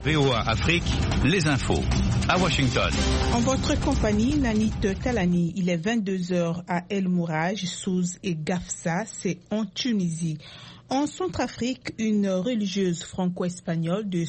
VOA Afrique, les infos. À Washington. En votre compagnie, Nanit Talani, il est 22h à El Mouraj, Sousse et Gafsa, c'est en Tunisie. En Centrafrique, une religieuse franco-espagnole de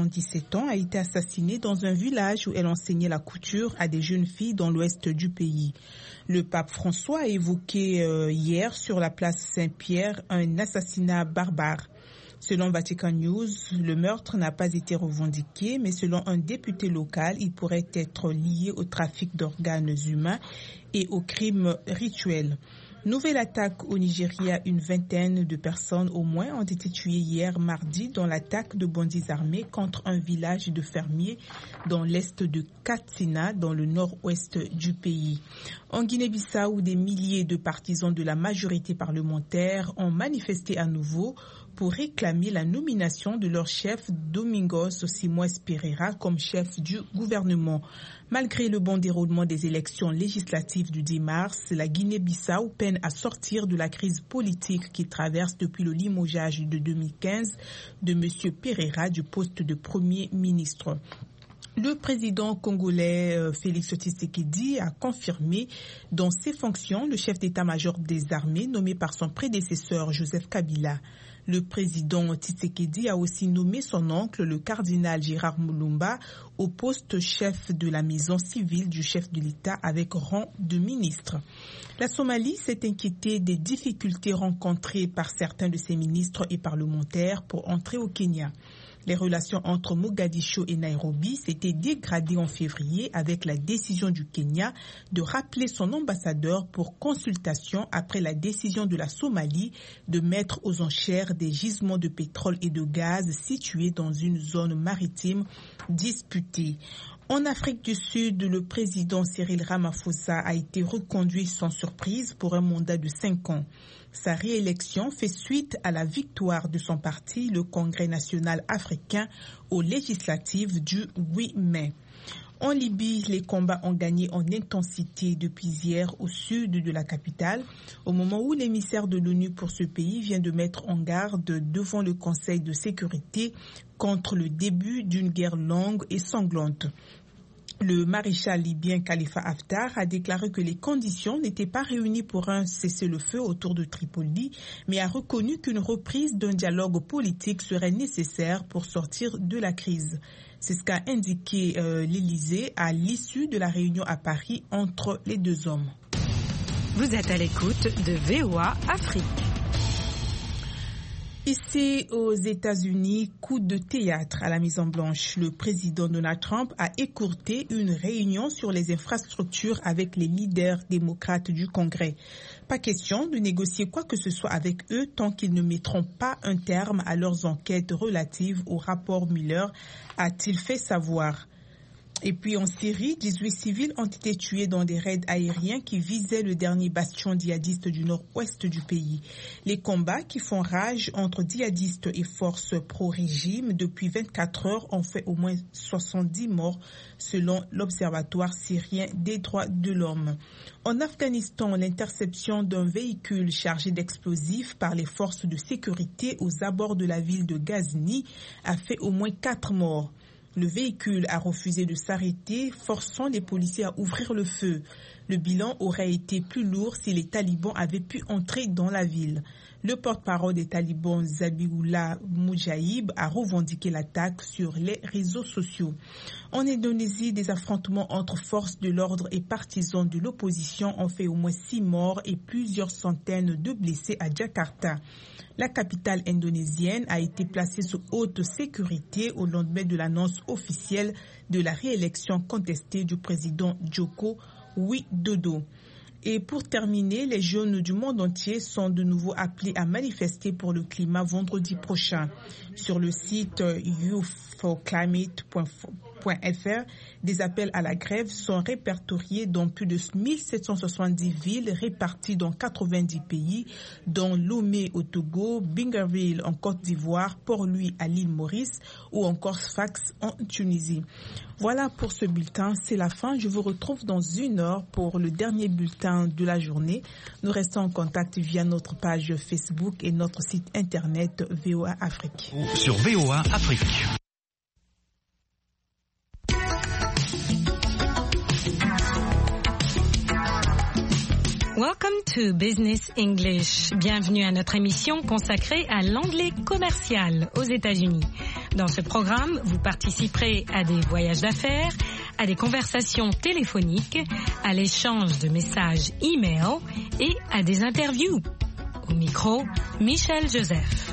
77 ans a été assassinée dans un village où elle enseignait la couture à des jeunes filles dans l'ouest du pays. Le pape François a évoqué hier sur la place Saint-Pierre un assassinat barbare. Selon Vatican News, le meurtre n'a pas été revendiqué, mais selon un député local, il pourrait être lié au trafic d'organes humains et aux crimes rituels. Nouvelle attaque au Nigeria, une vingtaine de personnes au moins ont été tuées hier mardi dans l'attaque de bandits armés contre un village de fermiers dans l'est de Katsina, dans le nord-ouest du pays. En Guinée-Bissau, des milliers de partisans de la majorité parlementaire ont manifesté à nouveau pour réclamer la nomination de leur chef Domingos Simões Pereira comme chef du gouvernement. Malgré le bon déroulement des élections législatives du 10 mars, la Guinée-Bissau peine à sortir de la crise politique qui traverse depuis le limogeage de 2015 de M. Pereira du poste de Premier ministre. Le président congolais Félix Tshisekedi a confirmé dans ses fonctions le chef d'état-major des armées nommé par son prédécesseur Joseph Kabila. Le président Tshisekedi a aussi nommé son oncle, le cardinal Gérard Moulumba, au poste chef de la maison civile du chef de l'État avec rang de ministre. La Somalie s'est inquiétée des difficultés rencontrées par certains de ses ministres et parlementaires pour entrer au Kenya. Les relations entre Mogadiscio et Nairobi s'étaient dégradées en février avec la décision du Kenya de rappeler son ambassadeur pour consultation après la décision de la Somalie de mettre aux enchères des gisements de pétrole et de gaz situés dans une zone maritime disputée. En Afrique du Sud, le président Cyril Ramaphosa a été reconduit sans surprise pour un mandat de 5 ans. Sa réélection fait suite à la victoire de son parti, le Congrès national africain, aux législatives du 8 mai. En Libye, les combats ont gagné en intensité depuis hier au sud de la capitale, au moment où l'émissaire de l'ONU pour ce pays vient de mettre en garde devant le Conseil de sécurité contre le début d'une guerre longue et sanglante. Le maréchal libyen Khalifa Haftar a déclaré que les conditions n'étaient pas réunies pour un cessez-le-feu autour de Tripoli, mais a reconnu qu'une reprise d'un dialogue politique serait nécessaire pour sortir de la crise. C'est ce qu'a indiqué l'Élysée à l'issue de la réunion à Paris entre les deux hommes. Vous êtes à l'écoute de VOA Afrique. Ici aux États-Unis, coup de théâtre à la Maison-Blanche. Le président Donald Trump a écourté une réunion sur les infrastructures avec les leaders démocrates du Congrès. Pas question de négocier quoi que ce soit avec eux tant qu'ils ne mettront pas un terme à leurs enquêtes relatives au rapport Mueller, a-t-il fait savoir. Et puis en Syrie, 18 civils ont été tués dans des raids aériens qui visaient le dernier bastion djihadiste du nord-ouest du pays. Les combats qui font rage entre djihadistes et forces pro-régime depuis 24 heures ont fait au moins 70 morts selon l'Observatoire syrien des droits de l'homme. En Afghanistan, l'interception d'un véhicule chargé d'explosifs par les forces de sécurité aux abords de la ville de Ghazni a fait au moins 4 morts. Le véhicule a refusé de s'arrêter, forçant les policiers à ouvrir le feu. Le bilan aurait été plus lourd si les talibans avaient pu entrer dans la ville. Le porte-parole des talibans, Zabiullah Mujahid, a revendiqué l'attaque sur les réseaux sociaux. En Indonésie, des affrontements entre forces de l'ordre et partisans de l'opposition ont fait au moins 6 morts et plusieurs centaines de blessés à Jakarta. La capitale indonésienne a été placée sous haute sécurité au lendemain de l'annonce officielle de la réélection contestée du président Joko Widodo. Et pour terminer, les jeunes du monde entier sont de nouveau appelés à manifester pour le climat vendredi prochain. Sur le site youthforclimate.fr, des appels à la grève sont répertoriés dans plus de 1770 villes réparties dans 90 pays, dont Lomé au Togo, Bingerville en Côte d'Ivoire, Port-Louis à l'île Maurice ou encore Sfax en Tunisie. Voilà pour ce bulletin, c'est la fin. Je vous retrouve dans 1 heure pour le dernier bulletin de la journée. Nous restons en contact via notre page Facebook et notre site internet VOA Afrique. Sur VOA Afrique. Welcome to Business English. Bienvenue à notre émission consacrée à l'anglais commercial aux États-Unis. Dans ce programme, vous participerez à des voyages d'affaires, à des conversations téléphoniques, à l'échange de messages e-mail et à des interviews. Au micro, Michel Joseph.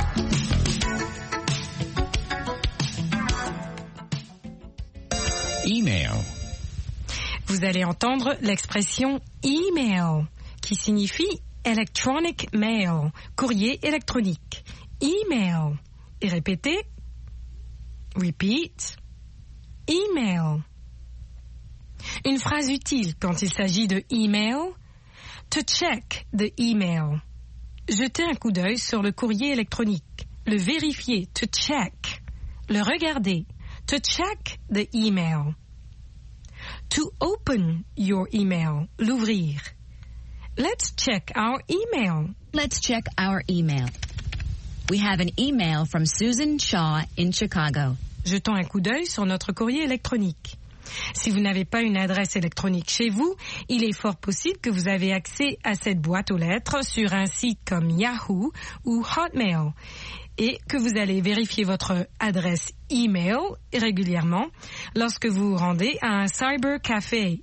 Email. Vous allez entendre l'expression email, qui signifie electronic mail, courrier électronique. Email. Et répétez. Repeat. Email. Une phrase utile quand il s'agit de email. To check the email. Jeter un coup d'œil sur le courrier électronique. Le vérifier. To check. Le regarder. To check the email. To open your email. L'ouvrir. Let's check our email. Let's check our email. We have an email from Susan Shaw in Chicago. Jetons un coup d'œil sur notre courrier électronique. Si vous n'avez pas une adresse électronique chez vous, il est fort possible que vous avez accès à cette boîte aux lettres sur un site comme Yahoo ou Hotmail et que vous allez vérifier votre adresse email régulièrement lorsque vous vous rendez à un cybercafé.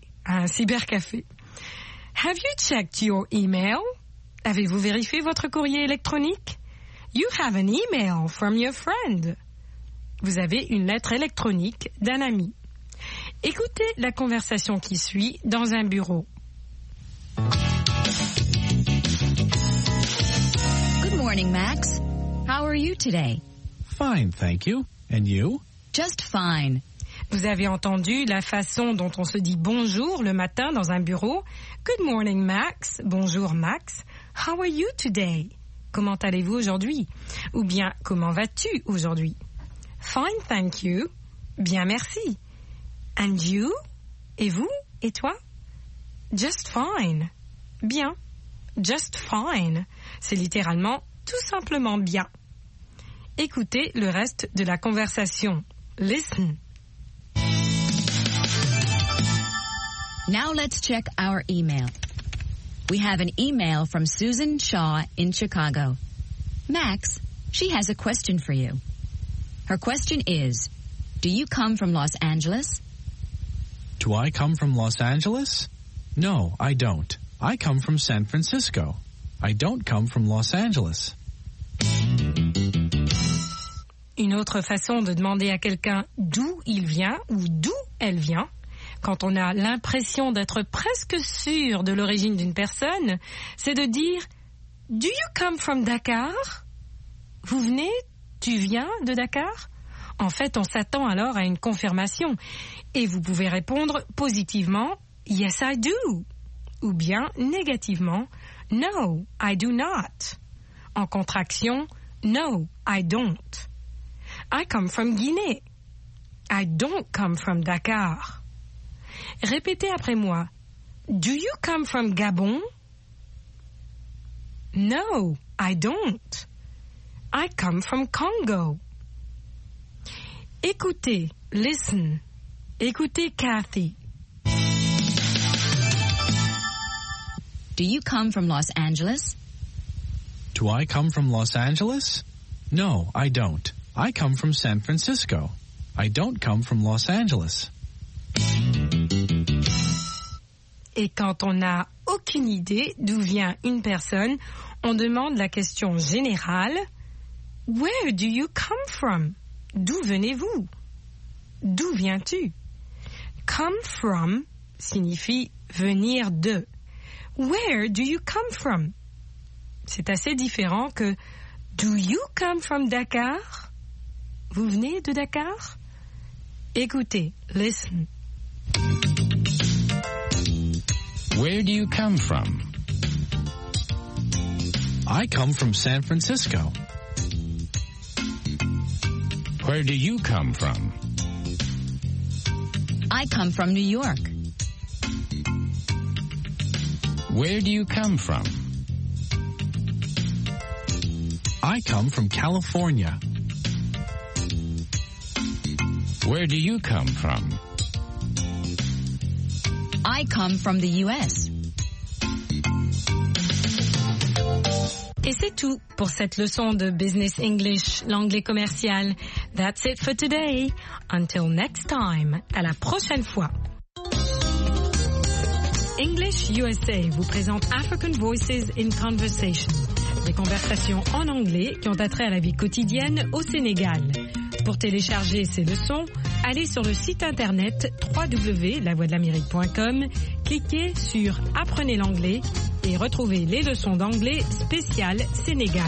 Have you checked your email? Avez-vous vérifié votre courrier électronique? You have an email from your friend. Vous avez une lettre électronique d'un ami. Écoutez la conversation qui suit dans un bureau. Good morning, Max. How are you today? Fine, thank you. And you? Just fine. Vous avez entendu la façon dont on se dit bonjour le matin dans un bureau. Good morning, Max. Bonjour, Max. How are you today? Comment allez-vous aujourd'hui? Ou bien, comment vas-tu aujourd'hui? Fine, thank you. Bien, merci. And you? Et vous? Et toi? Just fine. Bien. Just fine. C'est littéralement tout simplement bien. Écoutez le reste de la conversation. Listen. Now let's check our email. We have an email from Susan Shaw in Chicago. Max, she has a question for you. Her question is, do you come from Los Angeles? Do I come from Los Angeles? No, I don't. I come from San Francisco. I don't come from Los Angeles. Une autre façon de demander à quelqu'un d'où il vient ou d'où elle vient, quand on a l'impression d'être presque sûr de l'origine d'une personne, c'est de dire « Do you come from Dakar ?» Vous venez, tu viens de Dakar? En fait, on s'attend alors à une confirmation. Et vous pouvez répondre positivement « Yes, I do » ou bien négativement « No, I do not ». En contraction « No, I don't ». I come from Guinée. I don't come from Dakar. Répétez après moi. Do you come from Gabon? No, I don't. I come from Congo. Écoutez, listen. Écoutez Kathy. Do you come from Los Angeles? Do I come from Los Angeles? No, I don't. I come from San Francisco. I don't come from Los Angeles. Et quand on n'a aucune idée d'où vient une personne, on demande la question générale « Where do you come from ?» D'où venez-vous? D'où viens-tu? Come from signifie venir de. Where do you come from? C'est assez différent que Do you come from Dakar? Vous venez de Dakar? Écoutez, listen. Where do you come from? I come from San Francisco. Where do you come from? I come from New York. Where do you come from? I come from California. Where do you come from? I come from the U.S. Et c'est tout pour cette leçon de Business English, l'anglais commercial. That's it for today. Until next time. À la prochaine fois. English USA vous présente African Voices in Conversation. Des conversations en anglais qui ont attrait à la vie quotidienne au Sénégal. Pour télécharger ces leçons, allez sur le site internet www.lavoixdelamérique.com, cliquez sur Apprenez l'anglais et retrouvez les leçons d'anglais spéciales Sénégal.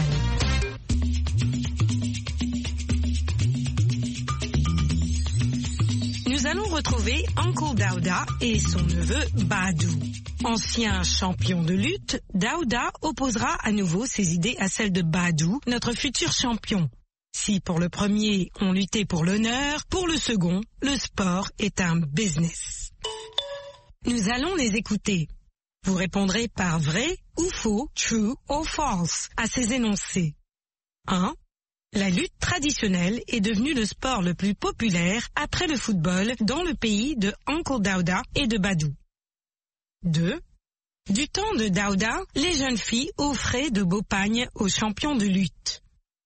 Nous allons retrouver Uncle Daouda et son neveu Badou. Ancien champion de lutte, Daouda opposera à nouveau ses idées à celles de Badou, notre futur champion. Si pour le premier, on luttait pour l'honneur, pour le second, le sport est un business. Nous allons les écouter. Vous répondrez par vrai ou faux, true or false, à ces énoncés. 1. La lutte traditionnelle est devenue le sport le plus populaire après le football dans le pays de Uncle Daouda et de Badou. 2. Du temps de Daouda, les jeunes filles offraient de beaux pagnes aux champions de lutte.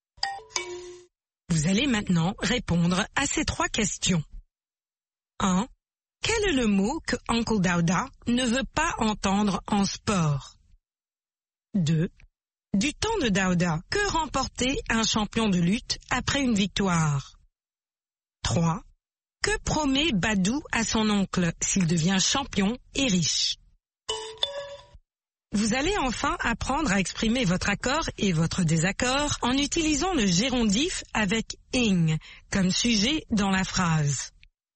Vous allez maintenant répondre à ces 3 questions. 1. Quel est le mot que Uncle Daouda ne veut pas entendre en sport? 2. Du temps de Daouda, que remportait un champion de lutte après une victoire? 3. Que promet Badou à son oncle s'il devient champion et riche? Vous allez enfin apprendre à exprimer votre accord et votre désaccord en utilisant le gérondif avec ing comme sujet dans la phrase.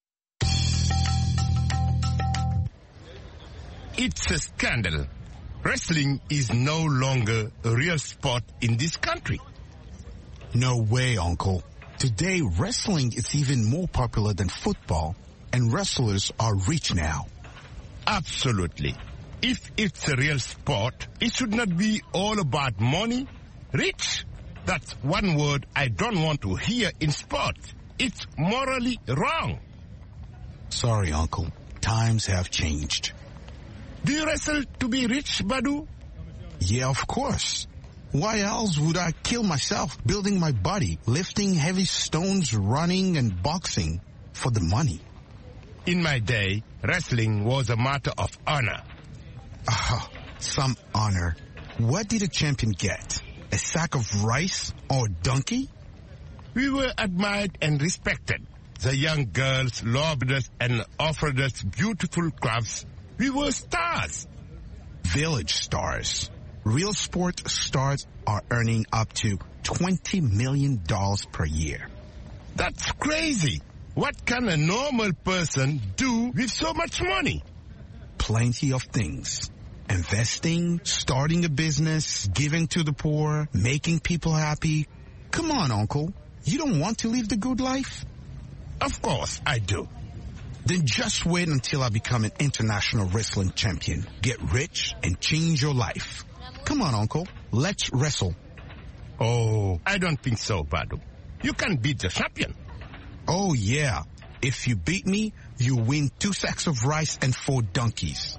It's a scandal. Wrestling is no longer a real sport in this country. No way, Uncle. Today, wrestling is even more popular than football, and wrestlers are rich now. Absolutely. If it's a real sport, it should not be all about money. Rich, that's one word I don't want to hear in sport. It's morally wrong. Sorry, Uncle. Times have changed. Do you wrestle to be rich, Badou? Yeah, of course. Why else would I kill myself building my body, lifting heavy stones, running and boxing for the money? In my day, wrestling was a matter of honor. Ah, some honor. What did a champion get? A sack of rice or a donkey? We were admired and respected. The young girls loved us and offered us beautiful crafts. We were stars. Village stars. Real sport stars are earning up to $20 million per year. That's crazy. What can a normal person do with so much money? Plenty of things. Investing, starting a business, giving to the poor, making people happy. Come on, Uncle. You don't want to live the good life? Of course I do. Then just wait until I become an international wrestling champion. Get rich and change your life. Come on, Uncle. Let's wrestle. Oh, I don't think so, Badou. You can beat the champion. Oh, yeah. If you beat me, you win 2 sacks of rice and 4 donkeys.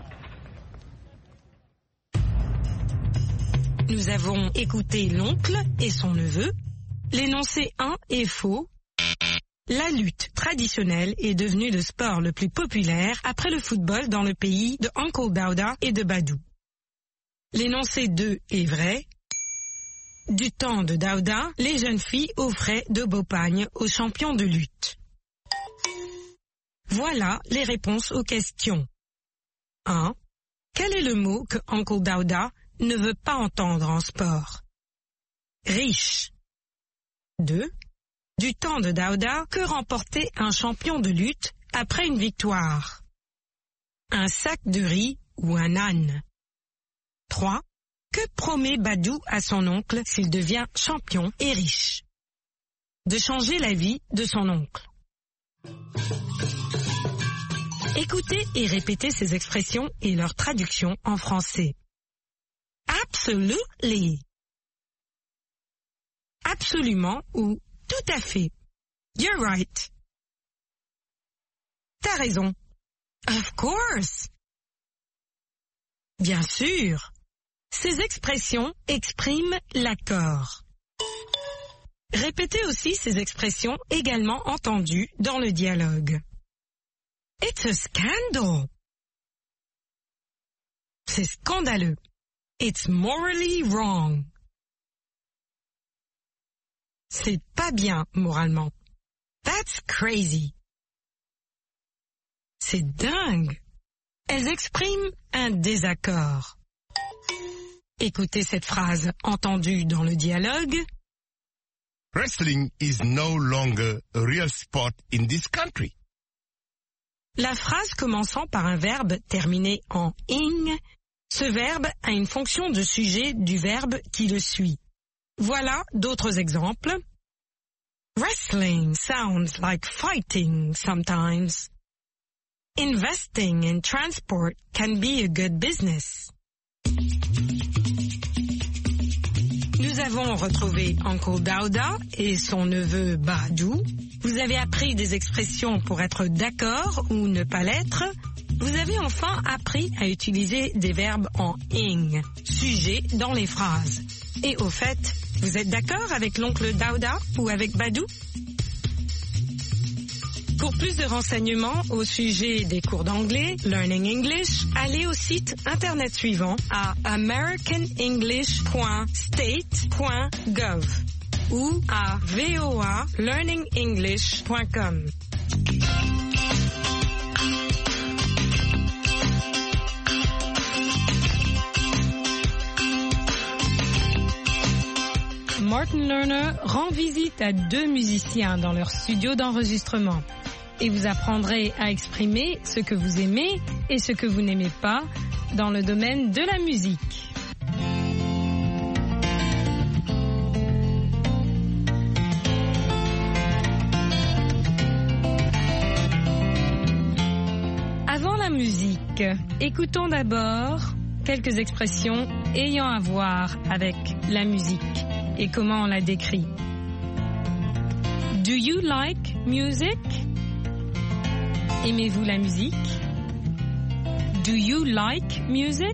Nous avons écouté l'oncle et son neveu. L'énoncé 1 est faux. La lutte traditionnelle est devenue le sport le plus populaire après le football dans le pays de Uncle Daouda et de Badou. L'énoncé 2 est vrai. Du temps de Daouda, les jeunes filles offraient de beaux pagnes aux champions de lutte. Voilà les réponses aux questions. 1. Quel est le mot que Uncle Daouda ne veut pas entendre en sport? Riche. 2. Du temps de Daouda, que remportait un champion de lutte après une victoire? Un sac de riz ou un âne? 3. Que promet Badou à son oncle s'il devient champion et riche? De changer la vie de son oncle. Écoutez et répétez ces expressions et leur traduction en français. Absolutely. Absolument ou tout à fait. You're right. T'as raison. Of course. Bien sûr. Ces expressions expriment l'accord. Répétez aussi ces expressions également entendues dans le dialogue. It's a scandal. C'est scandaleux. It's morally wrong. C'est pas bien moralement. That's crazy. C'est dingue. Elles expriment un désaccord. Écoutez cette phrase entendue dans le dialogue. Wrestling is no longer a real sport in this country. La phrase commençant par un verbe terminé en ing, ce verbe a une fonction de sujet du verbe qui le suit. Voilà d'autres exemples. Wrestling sounds like fighting sometimes. Investing in transport can be a good business. Nous avons retrouvé Uncle Dauda et son neveu Badou. Vous avez appris des expressions pour être d'accord ou ne pas l'être. Vous avez enfin appris à utiliser des verbes en ing, sujet dans les phrases. Et au fait, vous êtes d'accord avec l'oncle Dauda ou avec Badou? Pour plus de renseignements au sujet des cours d'anglais, Learning English, allez au site internet suivant à americanenglish.state.gov ou à voalearningenglish.com. Martin Lerner rend visite à 2 musiciens dans leur studio d'enregistrement. Et vous apprendrez à exprimer ce que vous aimez et ce que vous n'aimez pas dans le domaine de la musique. Avant la musique, écoutons d'abord quelques expressions ayant à voir avec la musique et comment on la décrit. Do you like music? Aimez-vous la musique? Do you like music?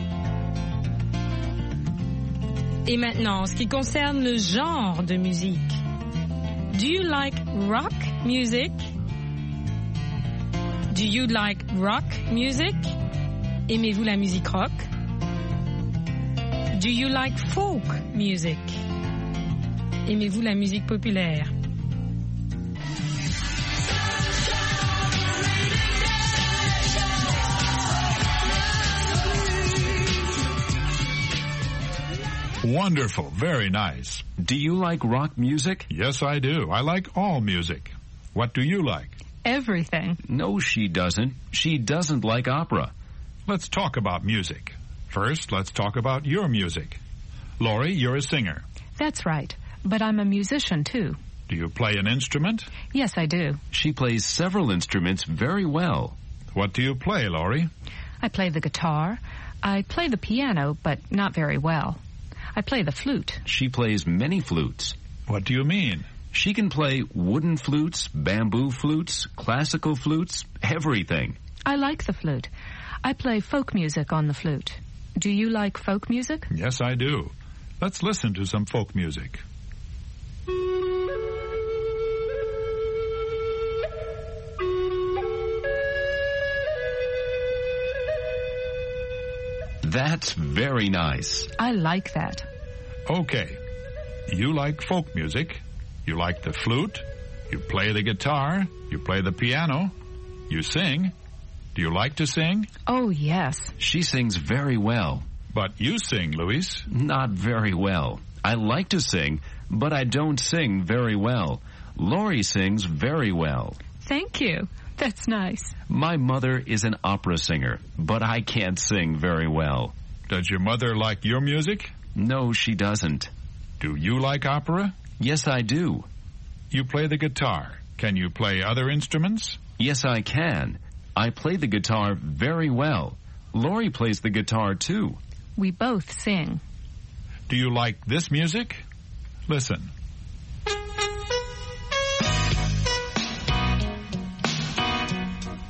Et maintenant, en ce qui concerne le genre de musique. Do you like rock music? Do you like rock music? Aimez-vous la musique rock? Do you like folk music? Aimez-vous la musique populaire? Wonderful. Very nice. Do you like rock music? Yes, I do. I like all music. What do you like? Everything. No, she doesn't. She doesn't like opera. Let's talk about music. First, let's talk about your music. Laurie, you're a singer. That's right. But I'm a musician, too. Do you play an instrument? Yes, I do. She plays several instruments very well. What do you play, Laurie? I play the guitar. I play the piano, but not very well. I play the flute. She plays many flutes. What do you mean? She can play wooden flutes, bamboo flutes, classical flutes, everything. I like the flute. I play folk music on the flute. Do you like folk music? Yes, I do. Let's listen to some folk music. That's very nice. I like that. Okay. You like folk music. You like the flute. You play the guitar. You play the piano. You sing. Do you like to sing? Oh, yes. She sings very well. But you sing, Luis. Not very well. I like to sing, but I don't sing very well. Laurie sings very well. Thank you. That's nice. My mother is an opera singer, but I can't sing very well. Does your mother like your music? No, she doesn't. Do you like opera? Yes, I do. You play the guitar. Can you play other instruments? Yes, I can. I play the guitar very well. Laurie plays the guitar, too. We both sing. Do you like this music? Listen.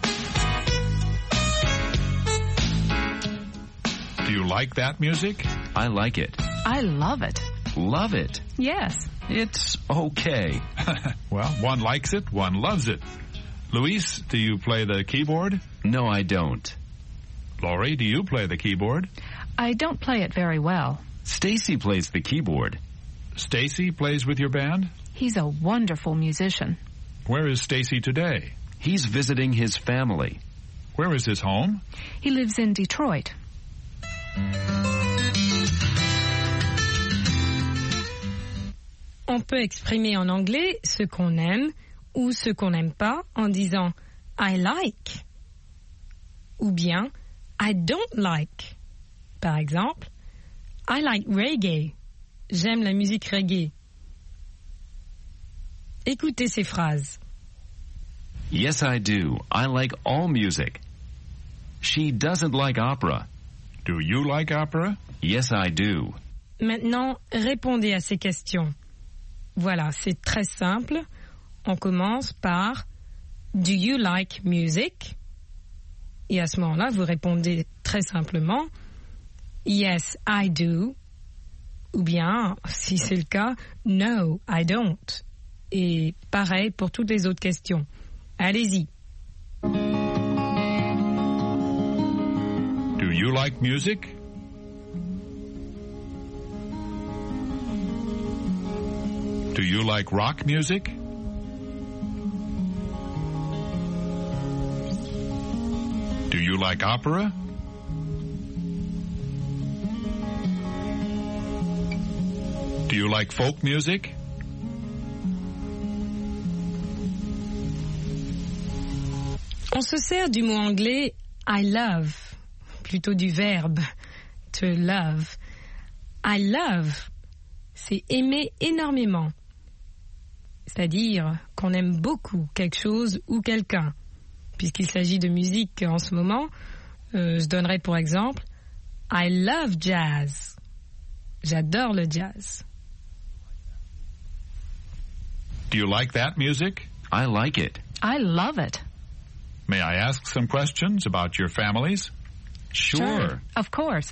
Do you like that music? I like it. I love it. Love it. Yes. It's okay. Well, one likes it, one loves it. Luis, do you play the keyboard? No, I don't. Laurie, do you play the keyboard? I don't play it very well. Stacy plays the keyboard. Stacy plays with your band? He's a wonderful musician. Where is Stacy today? He's visiting his family. Where is his home? He lives in Detroit. On peut exprimer en anglais ce qu'on aime ou ce qu'on n'aime pas en disant I like ou bien I don't like. Par exemple, I like reggae. J'aime la musique reggae. Écoutez ces phrases. Yes, I do. I like all music. She doesn't like opera. Do you like opera? Yes, I do. Maintenant, répondez à ces questions. Voilà, c'est très simple. On commence par Do you like music? Et à ce moment-là, vous répondez très simplement Yes, I do. Ou bien, si c'est le cas, No, I don't. Et pareil pour toutes les autres questions. Allez-y. Do you like music? Do you like rock music? Do you like opera? Do you like folk music? On se sert du mot anglais I love, plutôt du verbe to love. I love, c'est aimer énormément. C'est-à-dire qu'on aime beaucoup quelque chose ou quelqu'un. Puisqu'il s'agit de musique en ce moment, je donnerai pour exemple I love jazz. J'adore le jazz. Do you like that music? I like it. I love it. May I ask some questions about your families? Sure. Of course.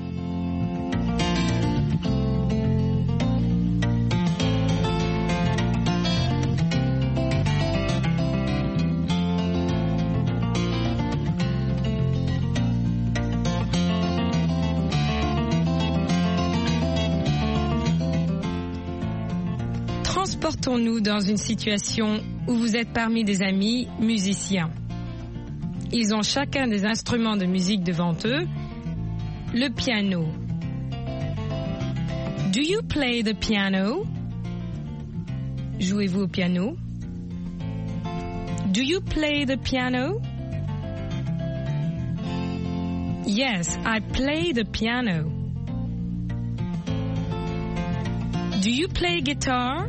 Transportons-nous dans une situation où vous êtes parmi des amis musiciens. Ils ont chacun des instruments de musique devant eux. Le piano. Do you play the piano? Jouez-vous au piano? Do you play the piano? Yes, I play the piano. Do you play guitar?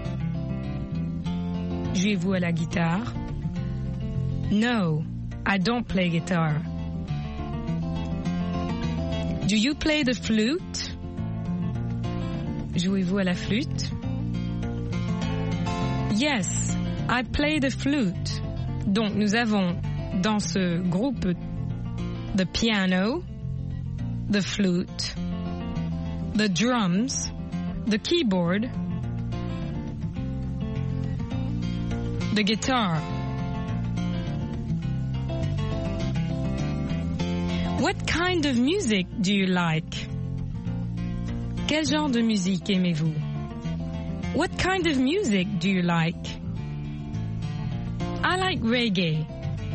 Jouez-vous à la guitare? No, I don't play guitar. Do you play the flute? Jouez-vous à la flûte? Yes, I play the flute. Donc nous avons dans ce groupe the piano, the flute, the drums, the keyboard, the guitar. What kind of music do you like? Quel genre de musique aimez-vous? What kind of music do you like? I like reggae.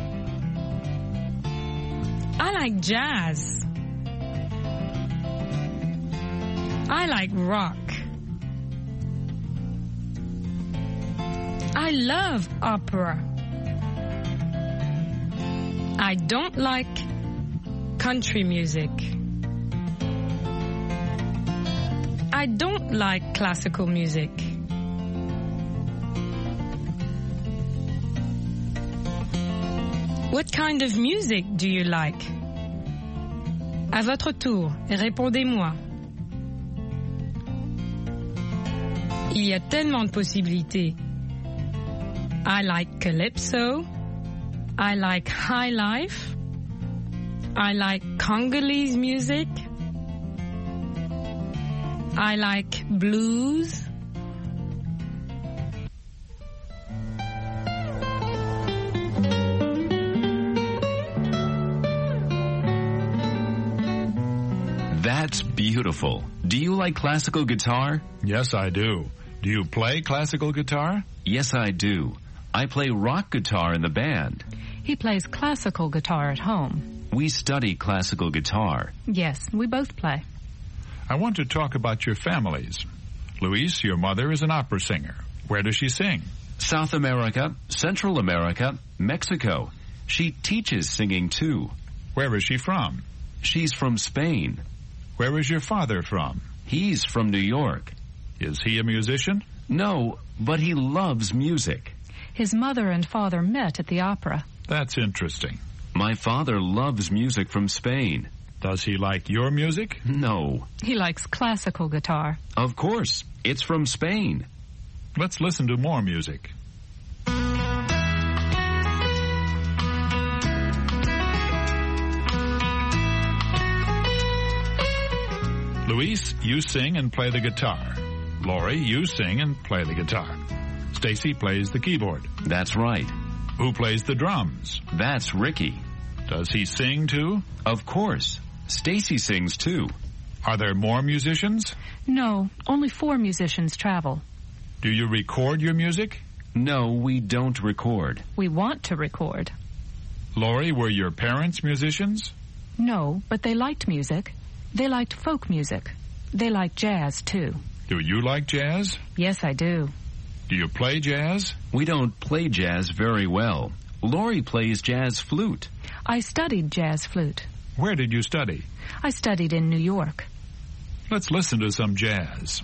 I like jazz. I like rock. I love opera. I don't like country music. I don't like classical music. What kind of music do you like? À votre tour, répondez-moi. Il y a tellement de possibilités. I like calypso. I like high life. I like Congolese music. I like blues. That's beautiful. Do you like classical guitar? Yes, I do. Do you play classical guitar? Yes, I do. I play rock guitar in the band. He plays classical guitar at home. We study classical guitar. Yes, we both play. I want to talk about your families. Luis, your mother is an opera singer. Where does she sing? South America, Central America, Mexico. She teaches singing too. Where is she from? She's from Spain. Where is your father from? He's from New York. Is he a musician? No, but he loves music. His mother and father met at the opera. That's interesting. My father loves music from Spain. Does he like your music? No. He likes classical guitar. Of course. It's from Spain. Let's listen to more music. Luis, you sing and play the guitar. Lori, you sing and play the guitar. Stacy plays the keyboard. That's right. Who plays the drums? That's Ricky. Does he sing too? Of course. Stacy sings too. Are there more musicians? No, only 4 musicians travel. Do you record your music? No, we don't record. We want to record. Lori, were your parents musicians? No, but they liked music. They liked folk music. They liked jazz, too. Do you like jazz? Yes, I do. Do you play jazz? We don't play jazz very well. Lori plays jazz flute. I studied jazz flute. Where did you study? I studied in New York. Let's listen to some jazz.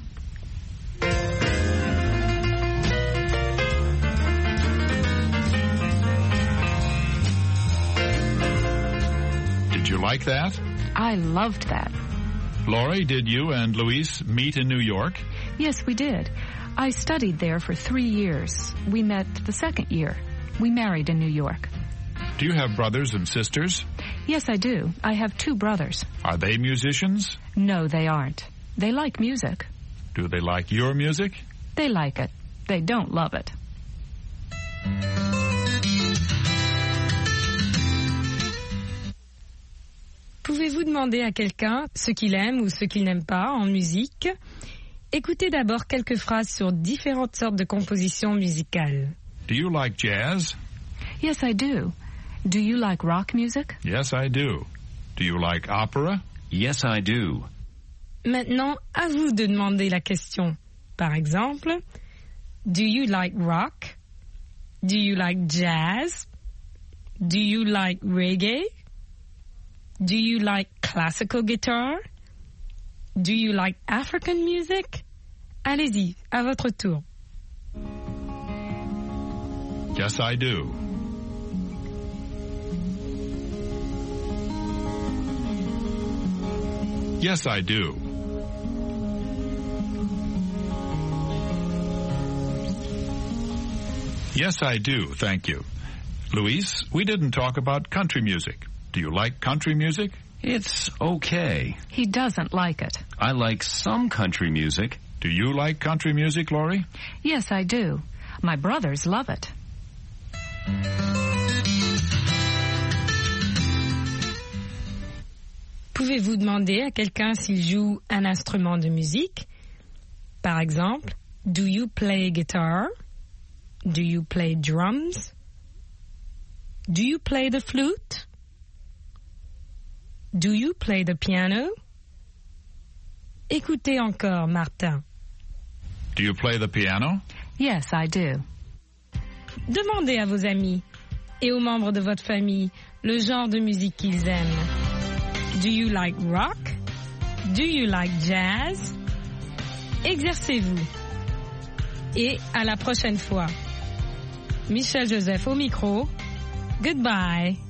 Did you like that? I loved that. Lori, did you and Luis meet in New York? Yes, we did. I studied there for 3 years. We met the second year. We married in New York. Do you have brothers and sisters? Yes, I do. I have 2 brothers. Are they musicians? No, they aren't. They like music. Do they like your music? They like it. They don't love it. Pouvez-vous demander à quelqu'un ce qu'il aime ou ce qu'il n'aime pas en musique? Écoutez d'abord quelques phrases sur différentes sortes de compositions musicales. Do you like jazz? Yes, I do. Do you like rock music? Yes, I do. Do you like opera? Yes, I do. Maintenant, à vous de demander la question. Par exemple, do you like rock? Do you like jazz? Do you like reggae? Do you like classical guitar? Do you like African music? Allez-y, à votre tour. Yes, I do. Yes, I do. Yes, I do, thank you. Luis, we didn't talk about country music. Do you like country music? It's okay. He doesn't like it. I like some country music. Do you like country music, Lori? Yes, I do. My brothers love it. Pouvez-vous demander à quelqu'un s'il joue un instrument de musique? Par exemple, do you play guitar? Do you play drums? Do you play the flute? Do you play the piano? Écoutez encore, Martin. Do you play the piano? Yes, I do. Demandez à vos amis et aux membres de votre famille le genre de musique qu'ils aiment. Do you like rock? Do you like jazz? Exercez-vous. Et à la prochaine fois. Michel Joseph au micro. Goodbye.